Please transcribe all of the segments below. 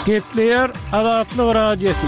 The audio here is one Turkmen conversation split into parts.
Gepleyer Azatlyk Radiosu.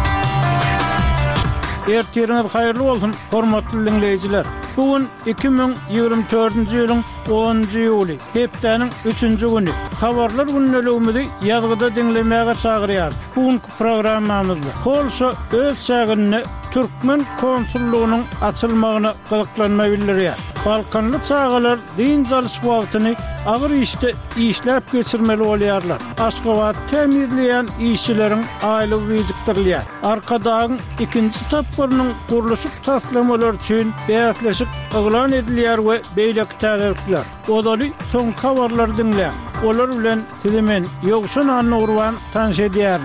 Ertiriniz hayırlı bolsun, hormatly dinleyijiler. Bugün 2024-nji ýylyň 10-njy ýuly, hepdeniň 3-nji güni. Habarlar günnäligimizi ýazgyda dinlemäge çagyrýar. Bugünkü programmamyzda Polşa öz şäherine Türkmen konsullugynyň açylmagyna gyzyklanma bildirýär. Balkanly çağalar din jalyş wagtyny agyr işte işläp geçirmeli bolýarlar. Aşgabat temirleýän işçileriň aýlygy gijikdirilýär. Arkadagyň ikinji tapgyrynyň guruluşy taslamalar üçin beýatlaşyk eglan edilýär we beýleki täzelikler. Odaly soň habarlar dinleýär. Olar bilen hemen ýogşun anurwan tanış edýär.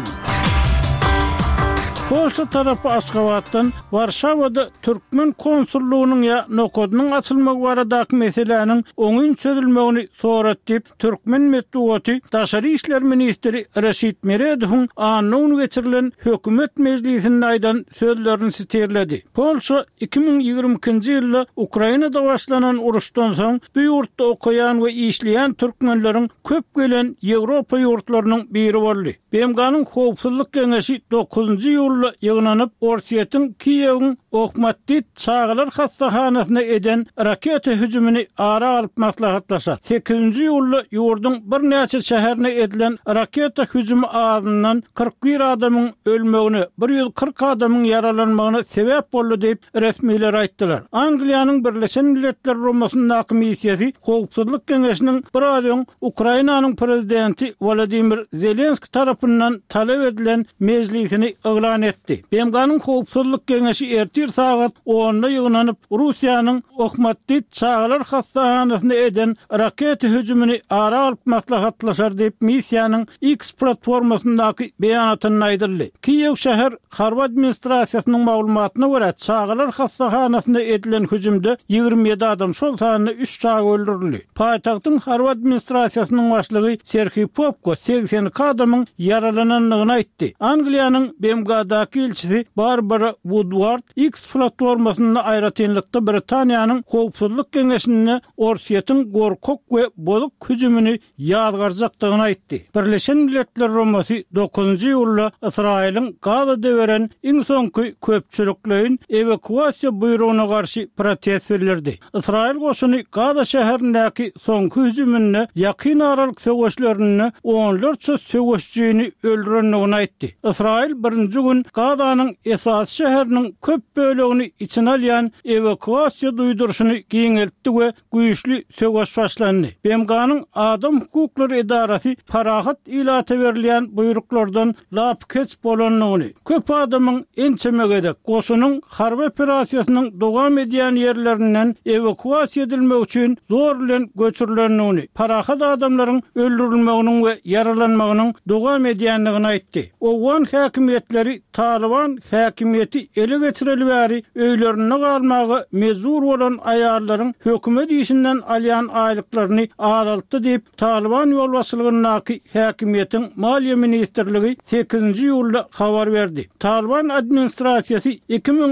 Polşa tarapy Aşgabatdan Warşawada Türkmen konsullugynyň ýa nokodynyň açylmagy baradaky meseleniň oňun çözülmegini sorat diýip Türkmen medeniýeti Daşary işler ministri Reşit Meredowyň anyny geçirilen hökümet meclisinde aýdan sözlerini siterledi. Polşa 2022-nji ýylda Ukrainada başlanan uruşdan soň bu ýurtda okuyan we işleýän türkmenleriň köp gelen Ýewropa ýurtlarynyň biri boldy. BMG'nyň Howpsuzlyk Geňeşi 9-njy ýylda ýygnanyp Orsiýetiň Kiýewiň Okmatdyt çağlar hastahanasyna eden raketa hüjümini ara alyp maslahatlaşar. 8-nji ýylda ýurdun bir näçe şäherine edilen raketa hüjümi azyndan 41 adamyň ölmegini, 140 adamyň yaralanmagyna sebäp boldy diýip resmiler aýtdylar. Angliýanyň Birleşen Milletler Romasyndaky missiýasy Howpsuzlyk Geňeşiniň bir aýdan Ukrainanyň prezidenti Volodymyr Zelenski tarapyndan talep edilen meclisini eglan etdi. BMG'nyň Howpsuzlyk Geňeşi ertir saat 10-da ýygnanyp Russiýanyň Okmatdyt çağlar hastahanasyna eden raketa hüjümini ara alyp maslahatlaşar diýip missiýanyň X platformasyndaky beýanatyny aýdyrdy. Kiýew şäher harby administrasiýasynyň maglumatyna görä çağlar hastahanasyna edilen hüjümde 27 adam şol sanyny 3 çağa öldürildi. Paýtagtyň harby administrasiýasynyň başlygy Serhiy Popko 82 adamyň yaralananlygyny aýtdy. Angliýanyň BMG'daky elçisi Barbara Woodward X platformasynda aýratynlykda Britaniýanyň Howpsuzlyk Geňeşine Orsiýetiň gorkok we bozuk hüjümini ýadgarjakdygyny aýtdy. Birleşen Milletler Romasy 9-njy ýylda Israýlyň Gazada beren iň soňky köpçüliklerin evakuasiýa buyrugyna garşy protest bildirdi. Israýil goşuny Gaza şäherindäki soňky hüjümine ýakyn aralyk söwüşlerini onlarça söwüşçüni öldürenligini aýtdy. Israýil birinji gün Gazanyň esas şäheriniň köp bölegini içine alýan evakuasiýa duýdurşyny giňeltdi we güýçli söwüş başlandy. BMG'nyň Adam hukuklary edarasy parahat ilata berilýän buyruklardan lap keç bolanlygyny, köp adamyň ençemegede goşunyň harby operasiýasynyň dowam edýän ýerlerinden evakuasiýa edilmek üçin zor bilen göçürilenligini, parahat adamlaryň öldürilmeginiň we yaralanmagynyň dowam edýänligini aýtdy. Owgan häkimetleri Taliban häkimiýeti ele geçireli bäri öýlerine galmagy mezur bolan aýallaryň hökümet işinden alýan aýlyklaryny azaltdy diýip Taliban ýolbaşçylygynyň häkimiýetiň Maliýe ministrligi 8-nji ýylda habar berdi. Taliban administrasiýasy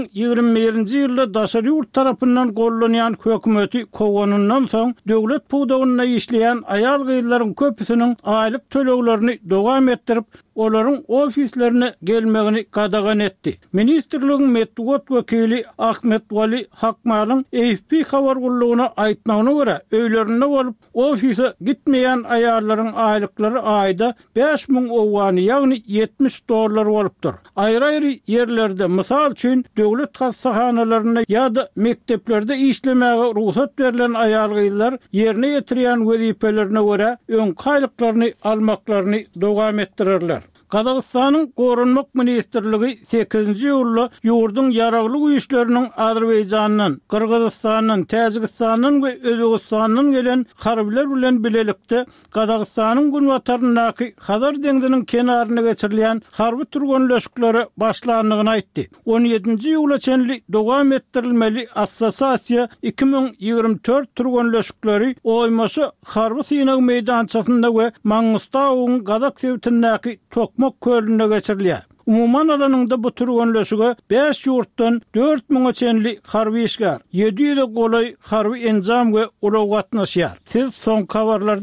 2021-nji ýylda Daşary ýurt tarapyndan gollanýan hökümeti kowanyndan soň döwlet puwdagyna işleýän aýal gyýlaryň köpüsiniň aýlyk töleglerini dowam etdirip olaryň ofislerine gelmegini gadagan etdi. Ministrligiň medeniýet wekili Ahmet Wali Hakmalyň AFP habar gullugyna aýtmagyna görä, öýlerinde bolup ofise gitmeýän aýallaryň aýlyklary aýda 5000 owany, ýagny $70 bolupdyr. Aýry-aýry ýerlerde, mysal üçin döwlet hastahanalaryna ýa-da mekteplerde işlemäge ruhsat berilen aýal gyýlar ýerine ýetirýän wezipelerine görä öň aýlyklaryny almaklaryny dowam etdirirler. Kazakstanyň Gorunmak ministrligi 8-nji ýylda ýurdun ýaragly güýçleriniň Azerbaýjandan, Kyrgyzstandan, Täjikistanyň we Özbegistanyň gelen harbiler bilen bilelikde Kazakstanyň günwataryndaky Hazar deňdiniň kenaryna geçirilýän harby turganlaşyklary başlandygyny aýtdy. 17-nji ýyla çenli dowam etdirilmeli assosiasiýa 2024 turganlaşyklary oýmasy harby synag meýdançasynda we Mangystawuň Gazak sewtindäki Tokmak kölünde geçirilýär. Umuman alanında bu turganlaşyga 5 ýurtdan 4000 çenli harby işgär, 700 golay harby enjam we ulag gatnaşýar. Siz soň habarlar